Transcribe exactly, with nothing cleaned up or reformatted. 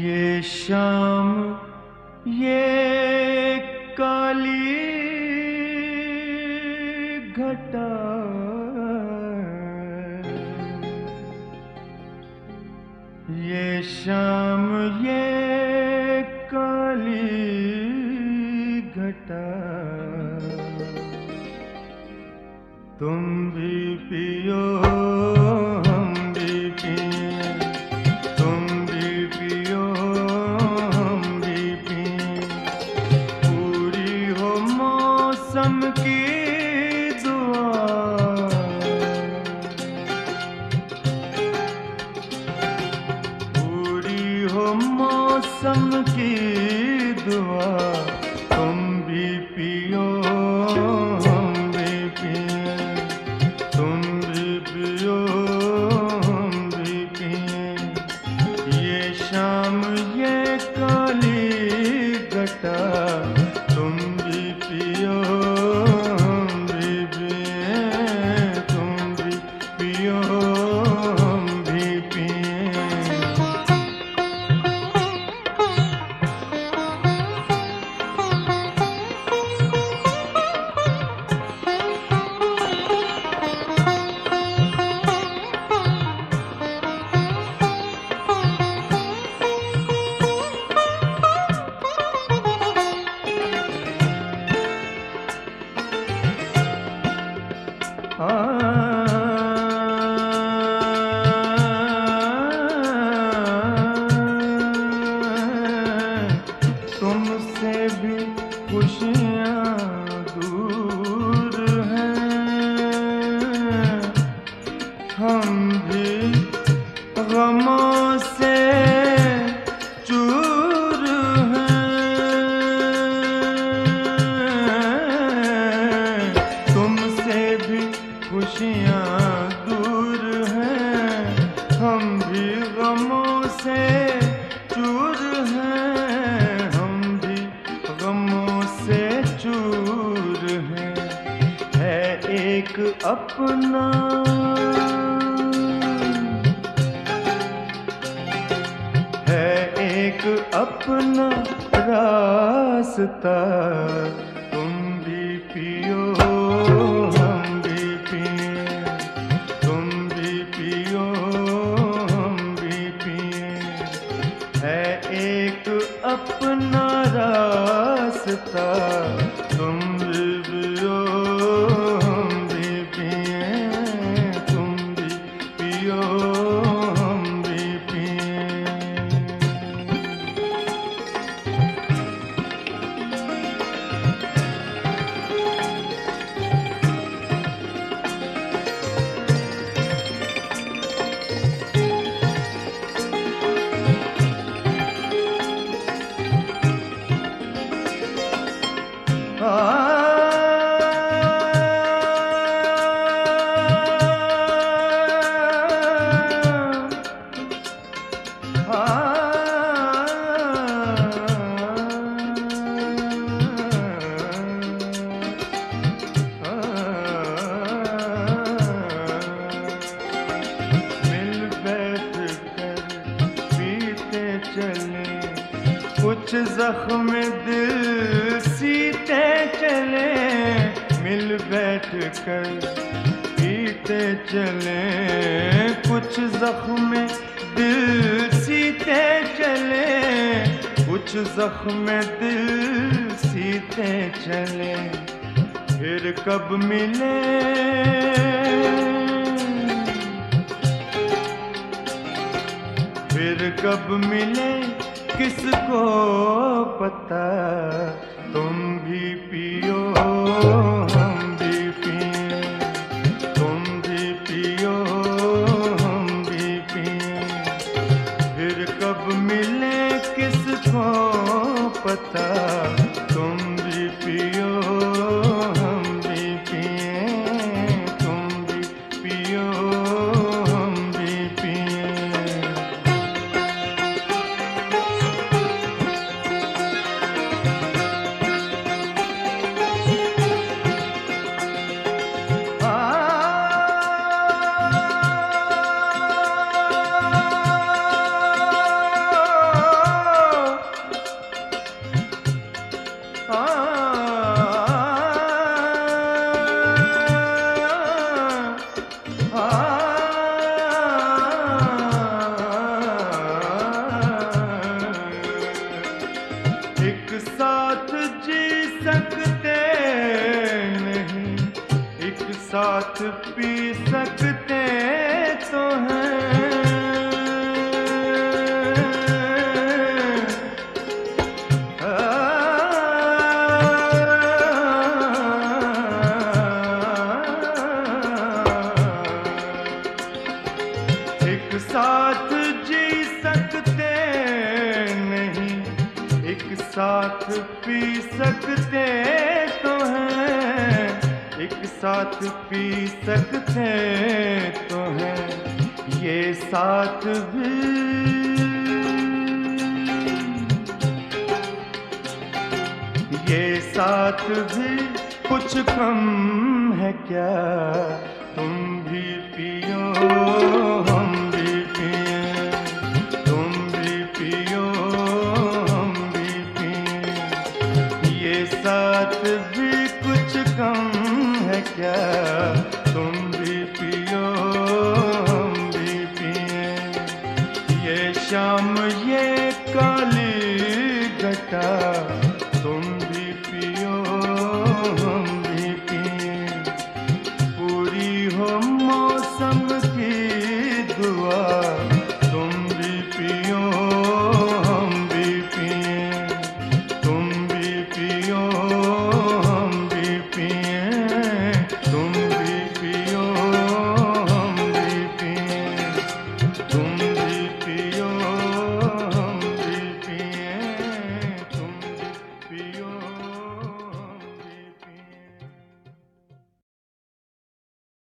ये शाम ये काली घटा, ये शाम ये काली घटा, तुम भी पियो हम भी पिए, तुम भी पियो हम भी पिए, पूरी हो मौसम की दुआ, पूरी हो मौसम की दुआ, तुम भी पियो हम भी पिए, तुम भी पियो हम भी पिए, ये शाम ये काली घटा, तुम भी पियो हम भी पिए, तुम भी पियो हम भी पिए। तुमसे भी खुशियाँ दूर हैं, हम भी गमों से चूर हैं, तुमसे भी खुशियाँ दूर हैं, हम भी गमों से चूर हैं, हम भी गमों से चूर हैं, है एक अपना है एक अपना रास्ता, तुम भी पियो हम भी पिए, तुम भी पियो हम भी पिए, है एक अपना रास्ता, तुम भी पियो हम भी पिए, तुम भी पियो हम भी पिए। कुछ जख्म दिल सीते चले, मिल बैठ कर पीते चले, कुछ जख्म दिल सीते चले, कुछ जख्म दिल सीते चले, फिर कब मिले फिर कब मिले किसको पता, तुम भी पियो हम भी पिए, तुम भी पियो हम भी पिए, फिर कब मिले किसको पता, तुम भी पियो हम भी पिए, तुम भी पियो हम भी पिए। एक साथ जी सकते नहीं, एक साथ पी सकते तो हैं। एक साथ जी सकते नहीं, एक साथ पी सकते तो हैं, एक साथ पी सकते तो हैं। ये साथ भी ये साथ भी कुछ कम है क्या? तुम भी पियो हम भी पिए, तुम भी पियो हम भी पिए। ये साथ भी कुछ कम है क्या? तुम भी पियो हम भी पिए। ये शाम ये काली घटा, तुम भी पियो हम भी पिए। पूरी हो मौसम की दुआ,